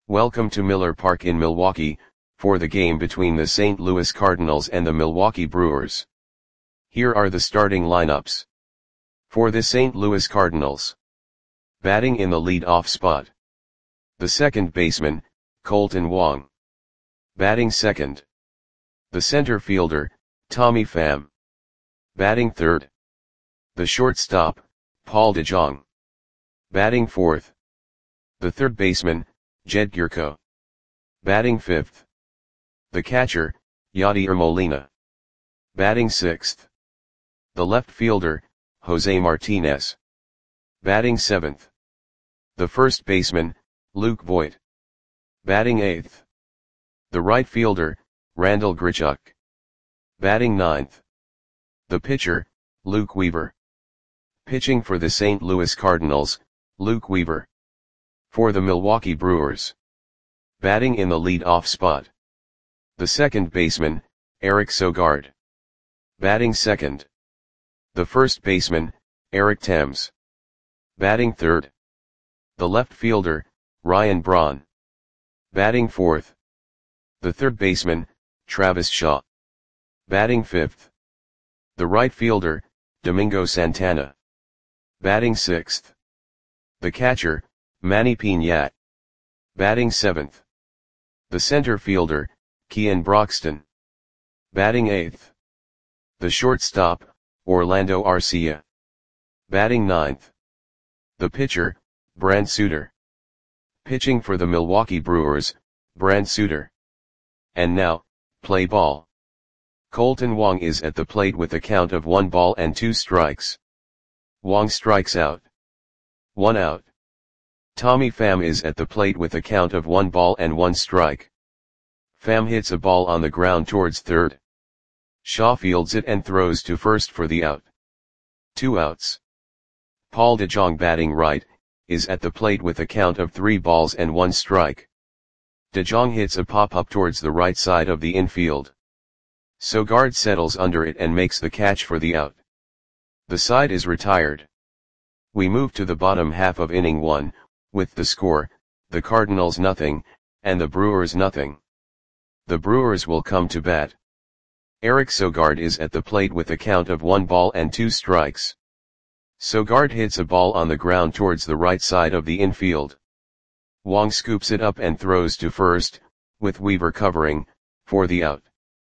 Welcome to Miller Park in Milwaukee, for the game between the St. Louis Cardinals and the Milwaukee Brewers. Here are the starting lineups. For the St. Louis Cardinals. Batting in the lead-off spot. The second baseman, Kolten Wong. Batting second. The center fielder, Tommy Pham. Batting third. The shortstop, Paul DeJong. Batting fourth. The third baseman, Jed Gyorko. Batting fifth. The catcher, Yadier Molina. Batting sixth. The left fielder, Jose Martinez. Batting seventh. The first baseman, Luke Voit. Batting eighth. The right fielder, Randal Grichuk. Batting ninth. The pitcher, Luke Weaver. Pitching for the St. Louis Cardinals, Luke Weaver. For the Milwaukee Brewers. Batting in the lead-off spot. The second baseman, Eric Sogard. Batting second. The first baseman, Eric Thames. Batting third. The left fielder, Ryan Braun. Batting fourth. The third baseman, Travis Shaw. Batting fifth. The right fielder, Domingo Santana. Batting sixth. The catcher, Manny Piñat. Batting seventh. The center fielder, Kean Broxton. Batting eighth. The shortstop, Orlando Arcia. Batting ninth. The pitcher, Brent Suter. Pitching for the Milwaukee Brewers, Brent Suter. And now, play ball. Kolten Wong is at the plate with a count of 1 ball and 2 strikes. Wong strikes out. 1 out. Tommy Pham is at the plate with a count of 1 ball and 1 strike. Pham hits a ball on the ground towards third. Shaw fields it and throws to first for the out. 2 outs. Paul DeJong, batting right, is at the plate with a count of 3 balls and 1 strike. DeJong hits a pop-up towards the right side of the infield. Sogard settles under it and makes the catch for the out. The side is retired. We move to the bottom half of inning 1, with the score, the Cardinals nothing, and the Brewers nothing. The Brewers will come to bat. Eric Sogard is at the plate with a count of 1 ball and 2 strikes. Sogard hits a ball on the ground towards the right side of the infield. Wong scoops it up and throws to first, with Weaver covering, for the out.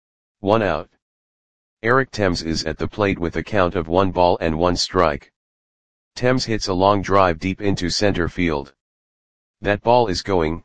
1 out. Eric Thames is at the plate with a count of 1 ball and 1 strike. Thames hits a long drive deep into center field. That ball is gone.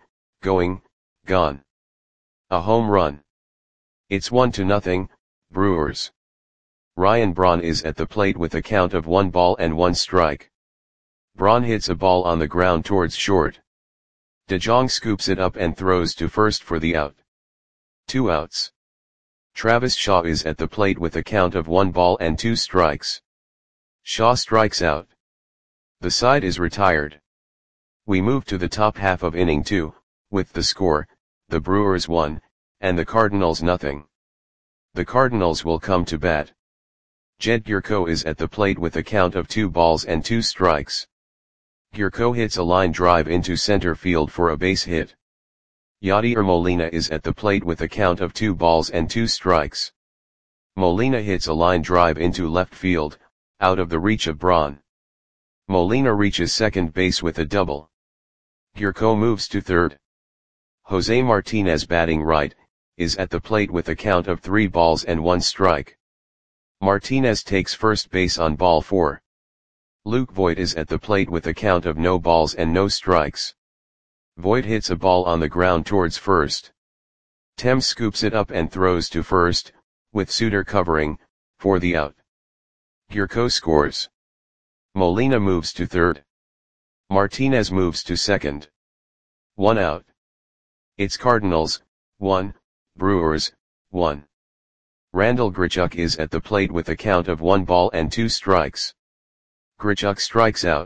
A home run. It's 1-0, Brewers. Ryan Braun is at the plate with a count of 1 ball and 1 strike. Braun hits a ball on the ground towards short. DeJong scoops it up and throws to first for the out. 2 outs. Travis Shaw is at the plate with a count of 1 ball and 2 strikes. Shaw strikes out. The side is retired. We move to the top half of inning 2, with the score, the Brewers 1, and the Cardinals nothing. The Cardinals will come to bat. Jed Gyorko is at the plate with a count of 2 balls and 2 strikes. Gyorko hits a line drive into center field for a base hit. Yadier Molina is at the plate with a count of 2 balls and 2 strikes. Molina hits a line drive into left field, out of the reach of Braun. Molina reaches second base with a double. Gyorko moves to third. Jose Martinez, batting right, is at the plate with a count of 3 balls and 1 strike. Martinez takes first base on ball 4. Luke Voit is at the plate with a count of no balls and no strikes. Voit hits a ball on the ground towards first. Thames scoops it up and throws to first, with Suter covering, for the out. Gyorko scores. Molina moves to third. Martinez moves to second. 1 out. It's Cardinals, 1, Brewers, 1. Randal Grichuk is at the plate with a count of 1 ball and 2 strikes. Grichuk strikes out.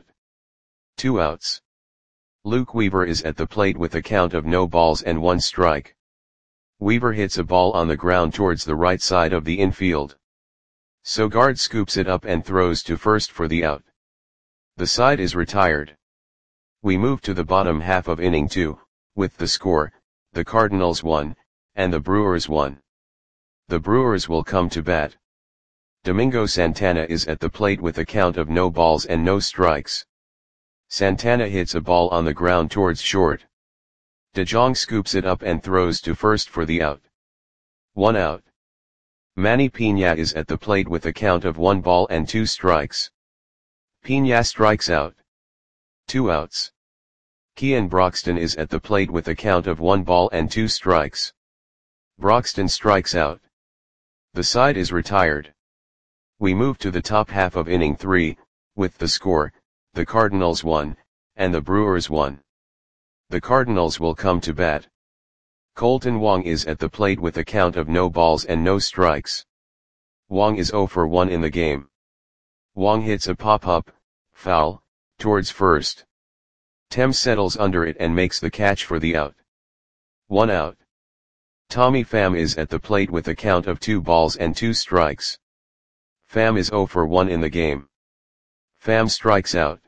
2 outs. Luke Weaver is at the plate with a count of no balls and 1 strike. Weaver hits a ball on the ground towards the right side of the infield. Sogard scoops it up and throws to first for the out. The side is retired. We move to the bottom half of inning 2, with the score, the Cardinals 1, and the Brewers 1. The Brewers will come to bat. Domingo Santana is at the plate with a count of no balls and no strikes. Santana hits a ball on the ground towards short. De Jong scoops it up and throws to first for the out. 1 out. Manny Piña is at the plate with a count of 1 ball and 2 strikes. Piña strikes out. 2 outs. Kean Broxton is at the plate with a count of 1 ball and 2 strikes. Broxton strikes out. The side is retired. We move to the top half of inning 3, with the score, the Cardinals 1, and the Brewers 1. The Cardinals will come to bat. Colton Wong is at the plate with a count of no balls and no strikes. Wong is 0 for 1 in the game. Wong hits a pop-up, foul, towards first. Thames settles under it and makes the catch for the out. 1 out. Tommy Pham is at the plate with a count of 2 balls and 2 strikes. Pham is 0 for 1 in the game. Pham strikes out.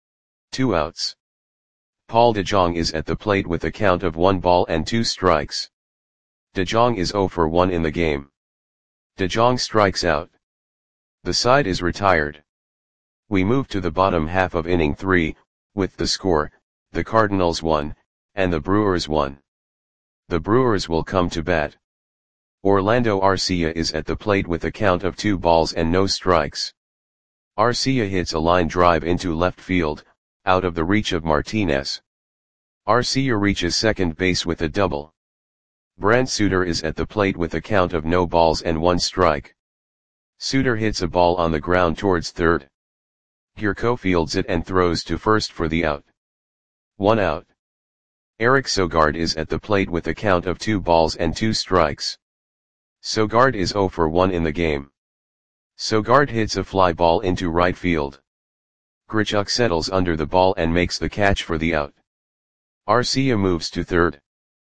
2 outs. Paul De Jong is at the plate with a count of 1 ball and 2 strikes. De Jong is 0 for 1 in the game. De Jong strikes out. The side is retired. We move to the bottom half of inning 3, with the score, the Cardinals 1, and the Brewers 1. The Brewers will come to bat. Orlando Arcia is at the plate with a count of 2 balls and no strikes. Arcia hits a line drive into left field, out of the reach of Martinez. Arcia reaches second base with a double. Brent Suter is at the plate with a count of no balls and 1 strike. Suter hits a ball on the ground towards third. Gurko fields it and throws to first for the out. 1 out. Eric Sogard is at the plate with a count of 2 balls and 2 strikes. Sogard is 0 for 1 in the game. Sogard hits a fly ball into right field. Grichuk settles under the ball and makes the catch for the out. Arcia moves to third.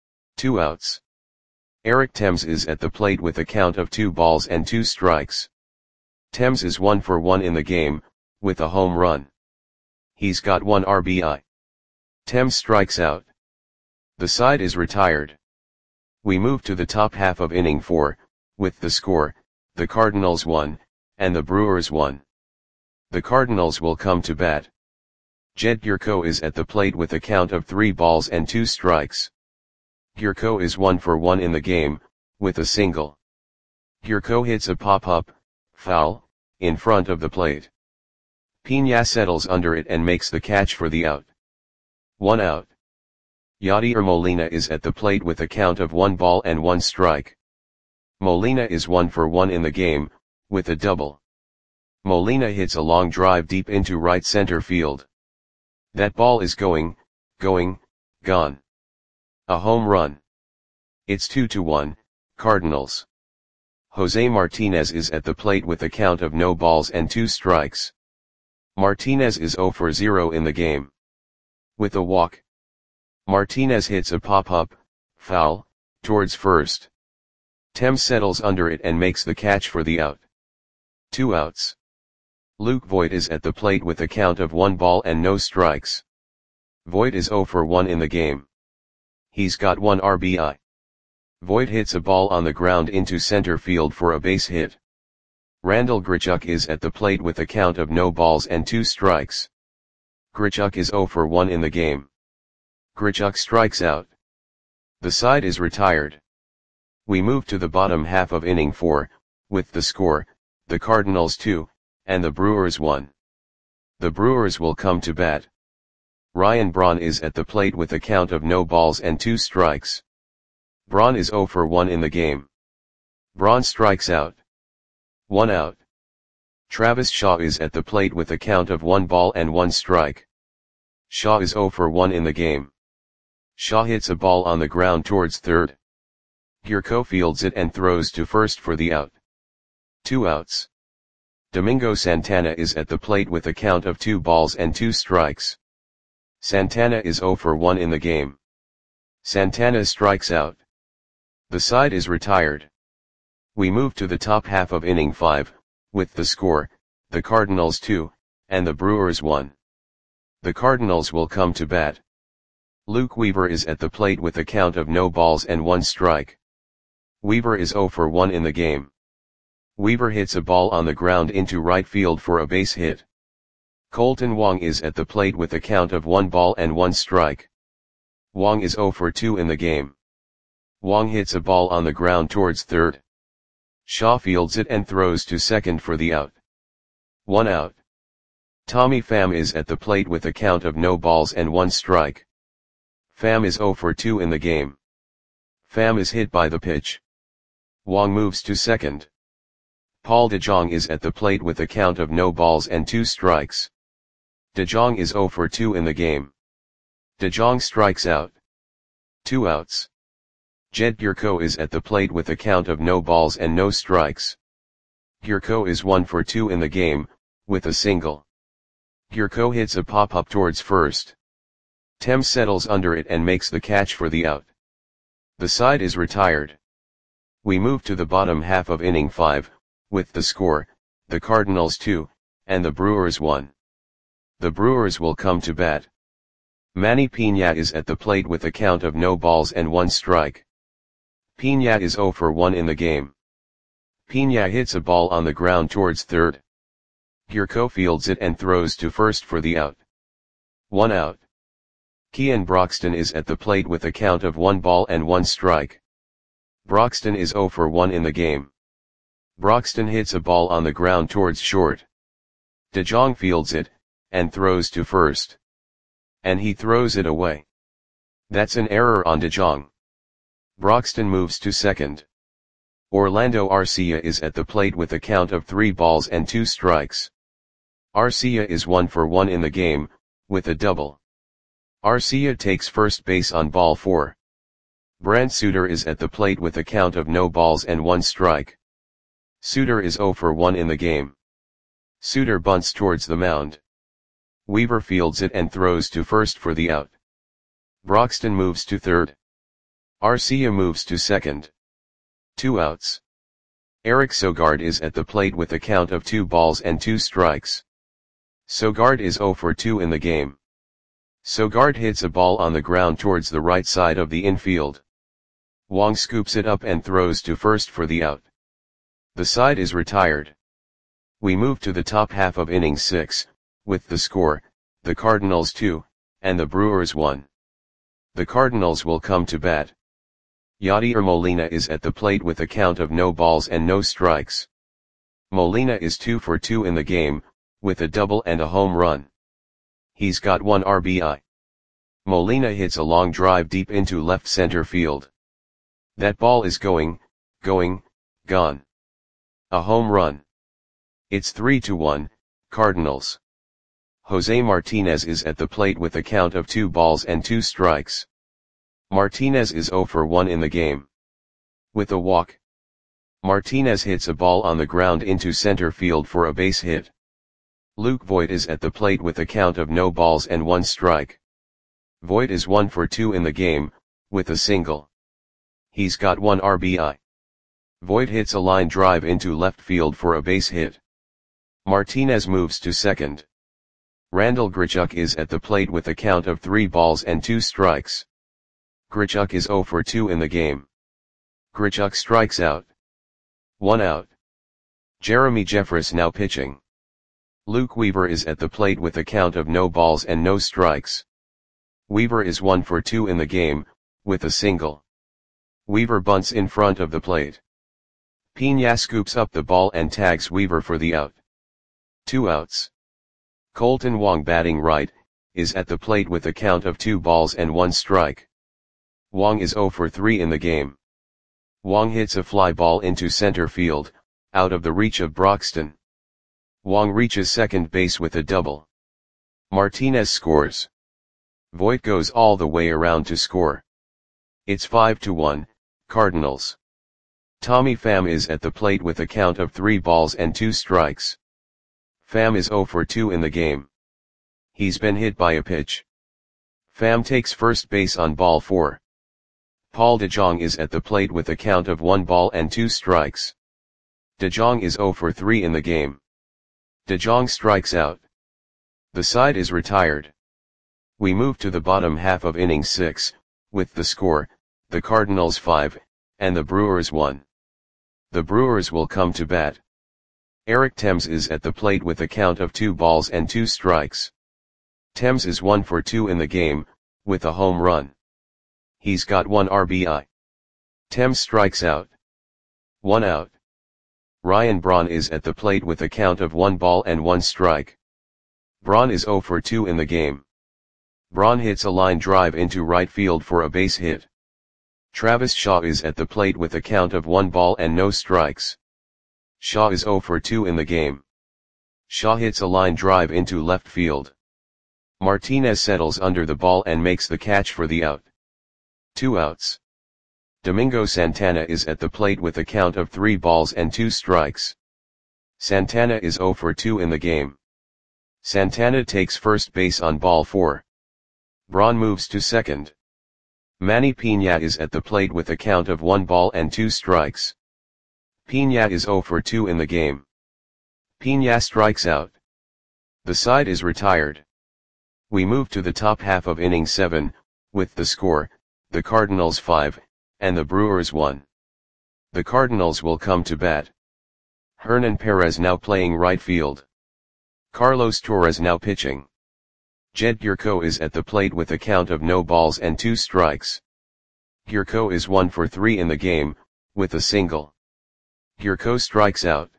2 outs. Eric Thames is at the plate with a count of 2 balls and 2 strikes. Thames is 1 for 1 in the game, with a home run. He's got 1 RBI. Thames strikes out. The side is retired. We move to the top half of inning 4, with the score, the Cardinals 1, and the Brewers 1. The Cardinals will come to bat. Jed Gurko is at the plate with a count of 3 balls and 2 strikes. Gurko is 1 for 1 in the game, with a single. Gurko hits a pop-up, foul, in front of the plate. Piña settles under it and makes the catch for the out. 1 out. Yadier Molina is at the plate with a count of 1 ball and 1 strike. Molina is 1 for 1 in the game, with a double. Molina hits a long drive deep into right center field. That ball is gone. A home run. It's 2-1, Cardinals. Jose Martinez is at the plate with a count of no balls and 2 strikes. Martinez is 0 for 0 in the game. With a walk. Martinez hits a pop-up, foul, towards first. Thames settles under it and makes the catch for the out. 2 outs. Luke Voit is at the plate with a count of 1 ball and no strikes. Voit is 0 for 1 in the game. He's got 1 RBI. Voit hits a ball on the ground into center field for a base hit. Randall Grichuk is at the plate with a count of no balls and 2 strikes. Grichuk is 0 for 1 in the game. Grichuk strikes out. The side is retired. We move to the bottom half of inning 4, with the score, the Cardinals 2, and the Brewers 1. The Brewers will come to bat. Ryan Braun is at the plate with a count of no balls and 2 strikes. Braun is 0 for 1 in the game. Braun strikes out. 1 out. Travis Shaw is at the plate with a count of 1 ball and 1 strike. Shaw is 0 for 1 in the game. Shaw hits a ball on the ground towards third. Gurko fields it and throws to first for the out. 2 outs. Domingo Santana is at the plate with a count of 2 balls and 2 strikes. Santana is 0 for 1 in the game. Santana strikes out. The side is retired. We move to the top half of inning 5, with the score, the Cardinals 2, and the Brewers 1. The Cardinals will come to bat. Luke Weaver is at the plate with a count of no balls and 1 strike. Weaver is 0 for 1 in the game. Weaver hits a ball on the ground into right field for a base hit. Kolten Wong is at the plate with a count of 1 ball and 1 strike. Wong is 0 for 2 in the game. Wong hits a ball on the ground towards third. Shaw fields it and throws to second for the out. 1 out. Tommy Pham is at the plate with a count of no balls and 1 strike. Pham is 0 for 2 in the game. Pham is hit by the pitch. Wong moves to second. Paul De Jong is at the plate with a count of no balls and 2 strikes. De Jong is 0 for 2 in the game. De Jong strikes out. 2 outs. Jed Gyorko is at the plate with a count of no balls and no strikes. Gyorko is 1 for 2 in the game, with a single. Gyorko hits a pop-up towards first. Thames settles under it and makes the catch for the out. The side is retired. We move to the bottom half of inning 5, with the score, the Cardinals 2, and the Brewers 1. The Brewers will come to bat. Manny Piña is at the plate with a count of no balls and 1 strike. Piña is 0 for 1 in the game. Piña hits a ball on the ground towards third. Gyorko fields it and throws to first for the out. 1 out. Kean Broxton is at the plate with a count of 1 ball and 1 strike. Broxton is 0 for 1 in the game. Broxton hits a ball on the ground towards short. De Jong fields it, and throws to first. And he throws it away. That's an error on De Jong. Broxton moves to second. Orlando Arcia is at the plate with a count of 3 balls and 2 strikes. Arcia is 1 for 1 in the game, with a double. Arcia takes first base on ball 4. Brant Suter is at the plate with a count of no balls and 1 strike. Suter is 0 for 1 in the game. Suter bunts towards the mound. Weaver fields it and throws to first for the out. Broxton moves to third. Arcia moves to second. 2 outs. Eric Sogard is at the plate with a count of 2 balls and 2 strikes. Sogard is 0 for 2 in the game. Sogard hits a ball on the ground towards the right side of the infield. Wong scoops it up and throws to first for the out. The side is retired. We move to the top half of inning 6, with the score, the Cardinals 2, and the Brewers 1. The Cardinals will come to bat. Yadier Molina is at the plate with a count of no balls and no strikes. Molina is 2 for 2 in the game, with a double and a home run. He's got 1 RBI. Molina hits a long drive deep into left center field. That ball is going, gone. A home run. It's 3-1, Cardinals. Jose Martinez is at the plate with a count of 2 balls and 2 strikes. Martinez is 0 for 1 in the game. With a walk. Martinez hits a ball on the ground into center field for a base hit. Luke Voit is at the plate with a count of no balls and 1 strike. Voit is 1 for 2 in the game, with a single. He's got 1 RBI. Voit hits a line drive into left field for a base hit. Martinez moves to second. Randal Grichuk is at the plate with a count of 3 balls and 2 strikes. Grichuk is 0 for 2 in the game. Grichuk strikes out. 1 out. Jeremy Jeffress now pitching. Luke Weaver is at the plate with a count of no balls and no strikes. Weaver is 1 for 2 in the game, with a single. Weaver bunts in front of the plate. Piña scoops up the ball and tags Weaver for the out. 2 outs. Kolten Wong batting right, is at the plate with a count of 2 balls and 1 strike. Wong is 0 for 3 in the game. Wong hits a fly ball into center field, out of the reach of Broxton. Wong reaches second base with a double. Martinez scores. Voit goes all the way around to score. It's 5-1, Cardinals. Tommy Pham is at the plate with a count of 3 balls and 2 strikes. Pham is 0 for 2 in the game. He's been hit by a pitch. Pham takes first base on ball 4. Paul De Jong is at the plate with a count of 1 ball and 2 strikes. De Jong is 0 for 3 in the game. De Jong strikes out. The side is retired. We move to the bottom half of inning 6, with the score, the Cardinals 5, and the Brewers 1. The Brewers will come to bat. Eric Thames is at the plate with a count of 2 balls and 2 strikes. Thames is 1 for 2 in the game, with a home run. He's got 1 RBI. Thames strikes out. 1 out. Ryan Braun is at the plate with a count of 1 ball and 1 strike. Braun is 0 for 2 in the game. Braun hits a line drive into right field for a base hit. Travis Shaw is at the plate with a count of 1 ball and no strikes. Shaw is 0 for 2 in the game. Shaw hits a line drive into left field. Martinez settles under the ball and makes the catch for the out. 2 outs. Domingo Santana is at the plate with a count of 3 balls and 2 strikes. Santana is 0 for 2 in the game. Santana takes first base on ball 4. Braun moves to second. Manny Piña is at the plate with a count of 1 ball and 2 strikes. Piña is 0 for 2 in the game. Piña strikes out. The side is retired. We move to the top half of inning 7, with the score, the Cardinals 5, and the Brewers 1. The Cardinals will come to bat. Hernan Perez now playing right field. Carlos Torres now pitching. Jed Gyorko is at the plate with a count of no balls and 2 strikes. Gyorko is 1 for 3 in the game, with a single. Gyorko strikes out.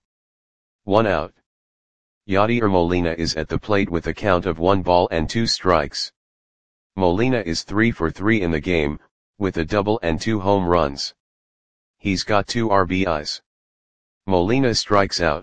1 out. Yadier Molina is at the plate with a count of 1 ball and 2 strikes. Molina is 3 for 3 in the game, with a double and 2 home runs. He's got 2 RBIs. Molina strikes out.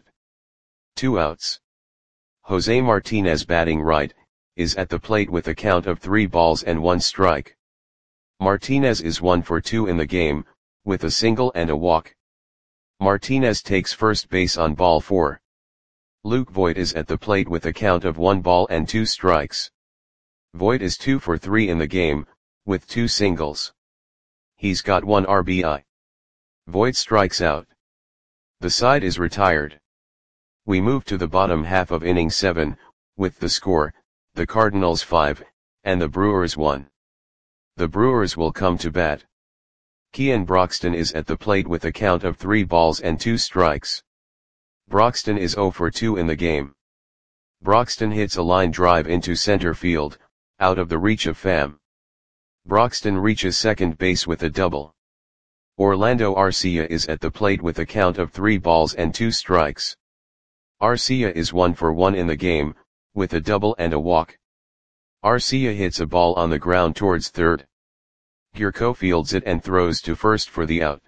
2 outs. Jose Martinez batting right, is at the plate with a count of 3 balls and 1 strike. Martinez is 1 for 2 in the game, with a single and a walk. Martinez takes first base on ball 4. Luke Voit is at the plate with a count of 1 ball and 2 strikes. Voit is 2 for 3 in the game, with 2 singles. He's got 1 RBI. Voit strikes out. The side is retired. We move to the bottom half of inning 7, with the score, the Cardinals 5, and the Brewers 1. The Brewers will come to bat. Kean Broxton is at the plate with a count of 3 balls and 2 strikes. Broxton is 0 for 2 in the game. Broxton hits a line drive into center field, out of the reach of Pham. Broxton reaches second base with a double. Orlando Arcia is at the plate with a count of 3 balls and 2 strikes. Arcia is 1 for 1 in the game, with a double and a walk. Arcia hits a ball on the ground towards third. Gyorko fields it and throws to first for the out.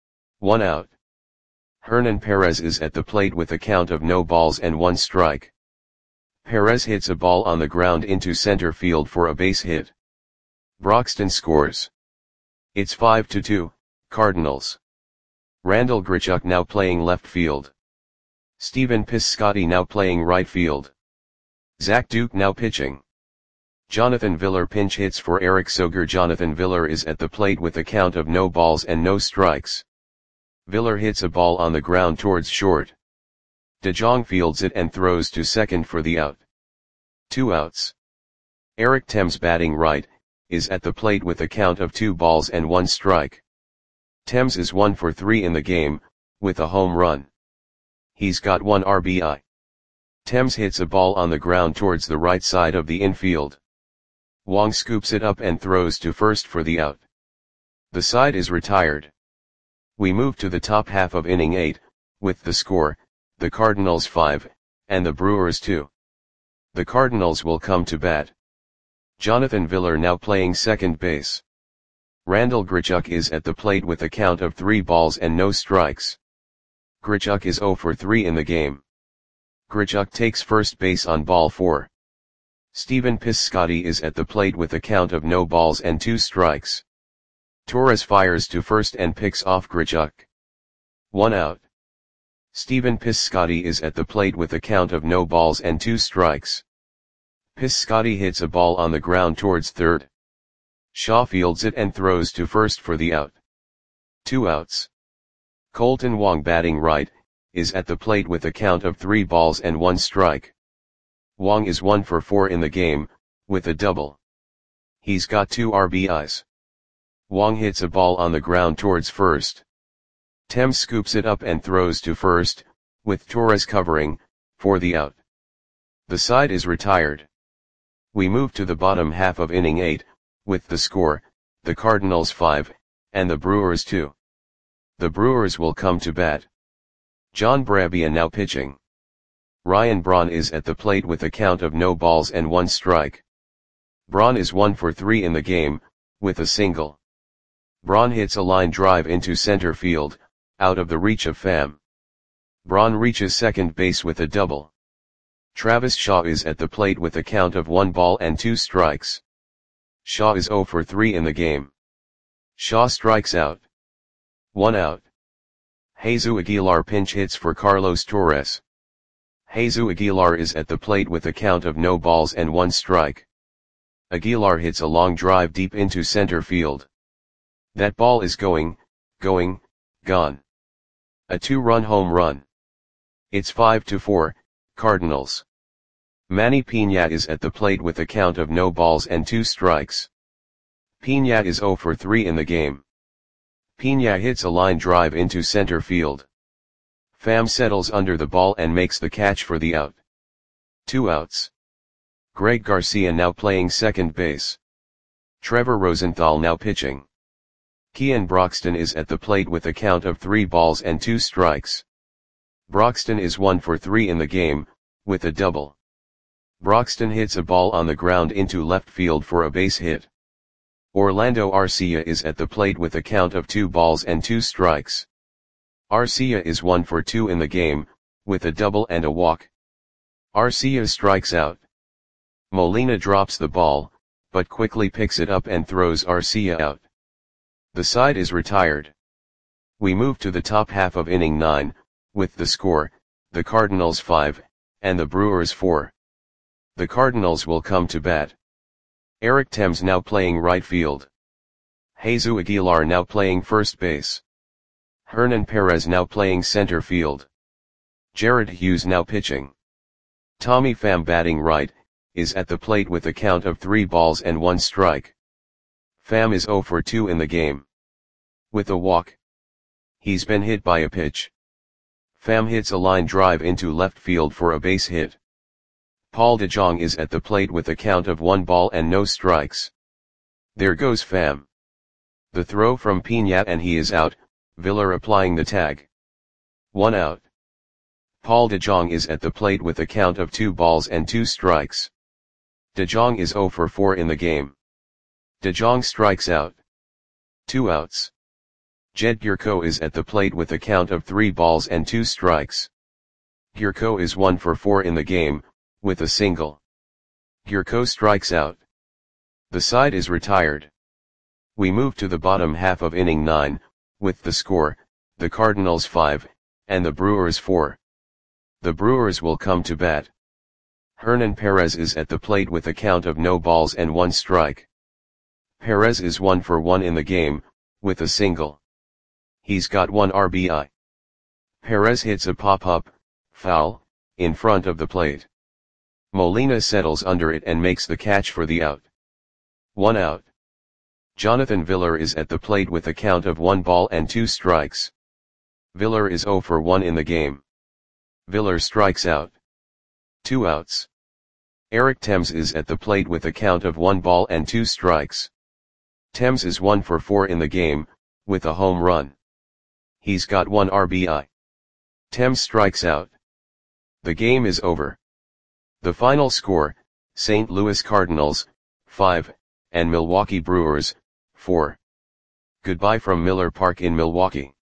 1 out. Hernan Perez is at the plate with a count of no balls and 1 strike. Perez hits a ball on the ground into center field for a base hit. Broxton scores. It's 5-2, Cardinals. Randall Grichuk now playing left field. Stephen Piscotty now playing right field. Zach Duke now pitching. Jonathan Villar pinch hits for Eric Soger. Jonathan Villar is at the plate with a count of no balls and no strikes. Villar hits a ball on the ground towards short. DeJong fields it and throws to second for the out. 2 outs. Eric Thames batting right, is at the plate with a count of 2 balls and 1 strike. Thames is 1 for 3 in the game, with a home run. He's got 1 RBI. Thames hits a ball on the ground towards the right side of the infield. Wong scoops it up and throws to first for the out. The side is retired. We move to the top half of inning 8, with the score, the Cardinals 5, and the Brewers 2. The Cardinals will come to bat. Jonathan Villar now playing second base. Randall Grichuk is at the plate with a count of 3 balls and no strikes. Grichuk is 0 for 3 in the game. Grichuk takes first base on ball 4. Stephen Piscotty is at the plate with a count of no balls and 2 strikes. Torres fires to first and picks off Grichuk. 1 out. Stephen Piscotty is at the plate with a count of no balls and 2 strikes. Piscotty hits a ball on the ground towards third. Shaw fields it and throws to first for the out. 2 outs. Colton Wong batting right, is at the plate with a count of 3 balls and 1 strike. Wong is 1 for 4 in the game, with a double. He's got 2 RBIs. Wong hits a ball on the ground towards first. Thames scoops it up and throws to first, with Torres covering, for the out. The side is retired. We move to the bottom half of inning 8, with the score, the Cardinals 5, and the Brewers 2. The Brewers will come to bat. John Brebbia now pitching. Ryan Braun is at the plate with a count of no balls and 1 strike. Braun is 1 for 3 in the game, with a single. Braun hits a line drive into center field, out of the reach of Pham. Braun reaches second base with a double. Travis Shaw is at the plate with a count of 1 ball and 2 strikes. Shaw is 0 for 3 in the game. Shaw strikes out. 1 out. Jesus Aguilar pinch hits for Carlos Torres. Jesus Aguilar is at the plate with a count of no balls and 1 strike. Aguilar hits a long drive deep into center field. That ball is gone. A 2-run home run. It's 5-4, Cardinals. Manny Piña is at the plate with a count of no balls and 2 strikes. Piña is 0 for 3 in the game. Piña hits a line drive into center field. Pham settles under the ball and makes the catch for the out. 2 outs. Greg Garcia now playing second base. Trevor Rosenthal now pitching. Kean Broxton is at the plate with a count of 3 balls and 2 strikes. Broxton is 1 for 3 in the game, with a double. Broxton hits a ball on the ground into left field for a base hit. Orlando Arcia is at the plate with a count of 2 balls and 2 strikes. Arcia is 1 for 2 in the game, with a double and a walk. Arcia strikes out. Molina drops the ball, but quickly picks it up and throws Arcia out. The side is retired. We move to the top half of inning 9, with the score, the Cardinals 5, and the Brewers 4. The Cardinals will come to bat. Eric Thames now playing right field. Jesus Aguilar now playing first base. Hernan Perez now playing center field. Jared Hughes now pitching. Tommy Pham batting right, is at the plate with a count of 3 balls and 1 strike. Pham is 0 for 2 in the game. With a walk. He's been hit by a pitch. Pham hits a line drive into left field for a base hit. Paul DeJong is at the plate with a count of 1 ball and no strikes. There goes Pham. The throw from Piña and he is out, Villar applying the tag. 1 out. Paul DeJong is at the plate with a count of 2 balls and 2 strikes. DeJong is 0 for 4 in the game. DeJong strikes out. 2 outs. Jed Gyorko is at the plate with a count of 3 balls and 2 strikes. Gyorko is 1 for 4 in the game, with a single. Gyorko strikes out. The side is retired. We move to the bottom half of inning 9, with the score, the Cardinals 5, and the Brewers 4. The Brewers will come to bat. Hernan Perez is at the plate with a count of no balls and 1 strike. Perez is 1 for 1 in the game, with a single. He's got 1 RBI. Perez hits a pop-up, foul, in front of the plate. Molina settles under it and makes the catch for the out. 1 out. Jonathan Villar is at the plate with a count of 1 ball and 2 strikes. Villar is 0 for 1 in the game. Villar strikes out. 2 outs. Eric Thames is at the plate with a count of 1 ball and 2 strikes. Thames is 1 for 4 in the game, with a home run. He's got 1 RBI. Thames strikes out. The game is over. The final score, St. Louis Cardinals, 5, and Milwaukee Brewers, 4. Goodbye from Miller Park in Milwaukee.